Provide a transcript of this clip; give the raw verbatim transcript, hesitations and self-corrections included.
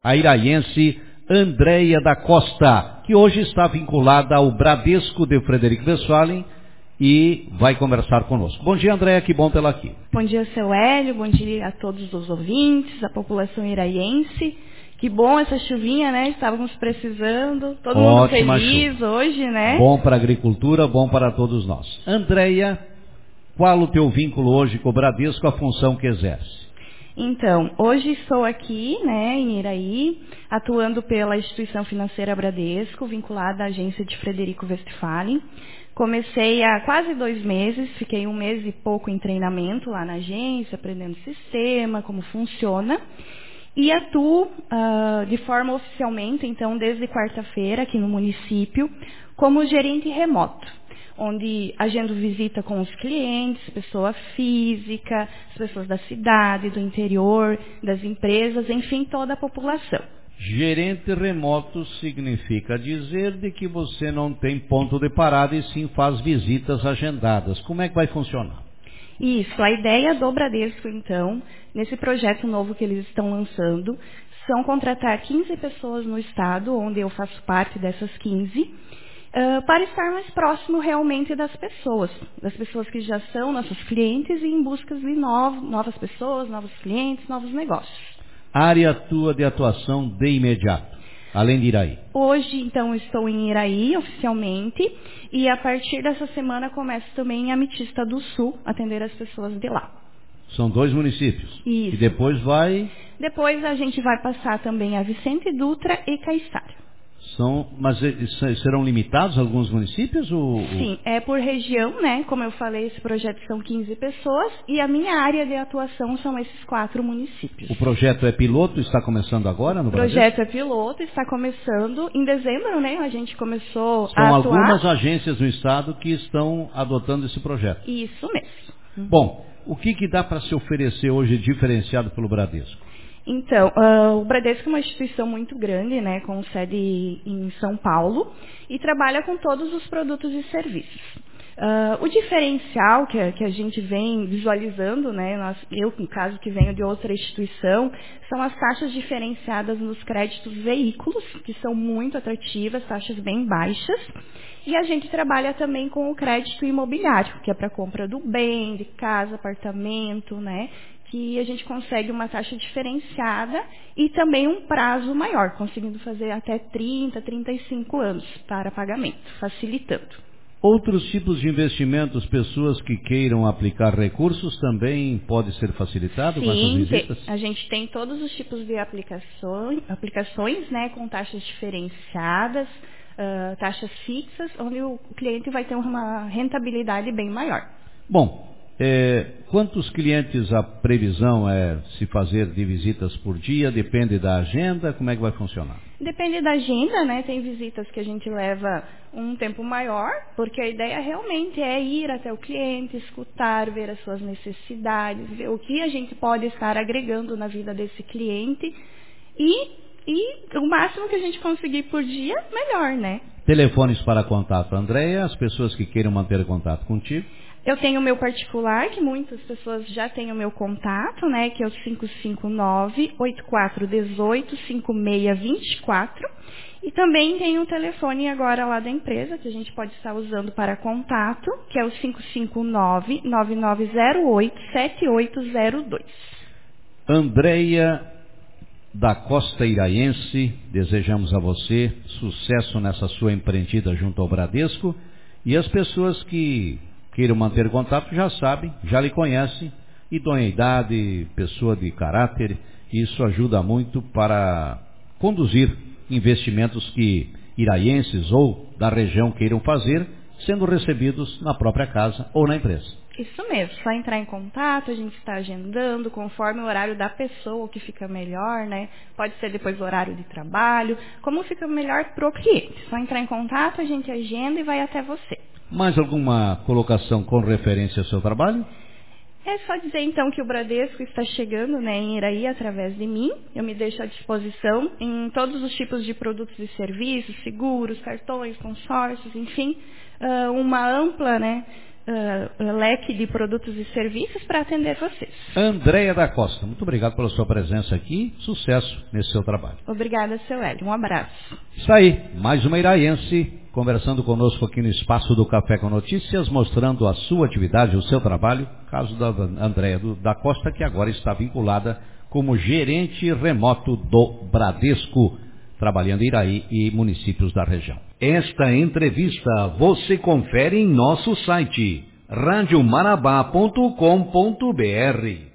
a iraiense Andréia da Costa, que hoje está vinculada ao Bradesco de Frederico Westphalen e vai conversar conosco. Bom dia, Andréia, que bom tê-la aqui. Bom dia, seu Hélio, bom dia a todos os ouvintes, a população iraiense. Que bom essa chuvinha, né? Estávamos precisando, todo Ótima mundo feliz chuva. Hoje, né? Bom para a agricultura, bom para todos nós. Andréia, qual o teu vínculo hoje com o Bradesco, a função que exerce? Então, hoje estou aqui, né, em Iraí, atuando pela instituição financeira Bradesco, vinculada à agência de Frederico Westphalen. Comecei há quase dois meses, fiquei um mês e pouco em treinamento lá na agência, aprendendo o sistema, como funciona. E atuo uh, de forma oficialmente, então, desde quarta-feira, aqui no município, como gerente remoto, onde agendo visita com os clientes, pessoa física, as pessoas da cidade, do interior, das empresas, enfim, toda a população. Gerente remoto significa dizer de que você não tem ponto de parada e sim faz visitas agendadas. Como é que vai funcionar? Isso, a ideia do Bradesco, então, nesse projeto novo que eles estão lançando, são contratar quinze pessoas no estado, onde eu faço parte dessas quinze, uh, para estar mais próximo realmente das pessoas, das pessoas que já são nossos clientes e em busca de novo, novas pessoas, novos clientes, novos negócios. Área tua de atuação de imediato, além de Iraí? Hoje, então, estou em Iraí, oficialmente, e a partir dessa semana começo também em Ametista do Sul, atender as pessoas de lá. São dois municípios. Isso. E depois vai... Depois a gente vai passar também a Vicente Dutra e Caiçara. São, mas serão limitados alguns municípios? Ou... Sim, é por região, né? Como eu falei, esse projeto são quinze pessoas e a minha área de atuação são esses quatro municípios. O projeto é piloto, está começando agora no Brasil? O projeto é piloto, está começando em dezembro, né? A gente começou são a atuar. São algumas agências no estado que estão adotando esse projeto. Isso mesmo. Uhum. Bom, o que, que dá para se oferecer hoje diferenciado pelo Bradesco? Então, uh, o Bradesco é uma instituição muito grande, né, com sede em São Paulo, e trabalha com todos os produtos e serviços. Uh, o diferencial que a, que a gente vem visualizando, né, nós, eu, no caso que venho de outra instituição, são as taxas diferenciadas nos créditos veículos, que são muito atrativas, taxas bem baixas. E a gente trabalha também com o crédito imobiliário, que é para compra do bem, de casa, apartamento, né? Que a gente consegue uma taxa diferenciada e também um prazo maior, conseguindo fazer até trinta, trinta e cinco anos para pagamento, facilitando. Outros tipos de investimentos, pessoas que queiram aplicar recursos, também pode ser facilitado Sim, com essas visitas? Sim, a gente tem todos os tipos de aplicações, aplicações né, com taxas diferenciadas, uh, taxas fixas, onde o cliente vai ter uma rentabilidade bem maior. Bom, É, quantos clientes a previsão é se fazer de visitas por dia? Depende da agenda? Como é que vai funcionar? Depende da agenda, né? Tem visitas que a gente leva um tempo maior, porque a ideia realmente é ir até o cliente, escutar, ver as suas necessidades, ver o que a gente pode estar agregando na vida desse cliente e, e o máximo que a gente conseguir por dia, melhor, né? Telefones para contato, Andréia, as pessoas que queiram manter contato contigo. Eu tenho o meu particular, que muitas pessoas já têm o meu contato, né, que é o cinco cinco nove, oito quatro um oito, cinco seis dois quatro. E também tem um telefone agora lá da empresa, que a gente pode estar usando para contato, que é o cinco cinco nove, nove nove zero oito, sete oito zero dois. Andréia da Costa Iraiense, desejamos a você sucesso nessa sua empreendida junto ao Bradesco. E as pessoas que queiram manter contato já sabem, já lhe conhecem, idoneidade, pessoa de caráter, isso ajuda muito para conduzir investimentos que iraienses ou da região queiram fazer, sendo recebidos na própria casa ou na empresa. Isso mesmo, só entrar em contato, a gente está agendando conforme o horário da pessoa, o que fica melhor, né? Pode ser depois do horário de trabalho, como fica melhor para o cliente. Só entrar em contato, a gente agenda e vai até você. Mais alguma colocação com referência ao seu trabalho? É só dizer então que o Bradesco está chegando, né, em Iraí através de mim. Eu me deixo à disposição em todos os tipos de produtos e serviços, seguros, cartões, consórcios, enfim, uh, uma ampla, né, uh, leque de produtos e serviços para atender vocês. Andréia da Costa, muito obrigado pela sua presença aqui. Sucesso nesse seu trabalho. Obrigada, seu Hélio. Um abraço. Isso aí, mais uma iraiense conversando conosco aqui no Espaço do Café com Notícias, mostrando a sua atividade, o seu trabalho. Caso da Andréia da Costa, que agora está vinculada como gerente remoto do Bradesco, trabalhando em Iraí e municípios da região. Esta entrevista você confere em nosso site rádio marabá ponto com ponto br.